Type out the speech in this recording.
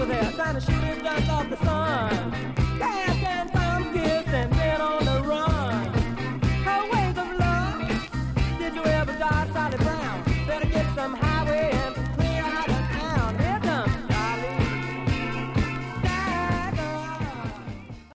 over there trying to shoot his guns off the sun.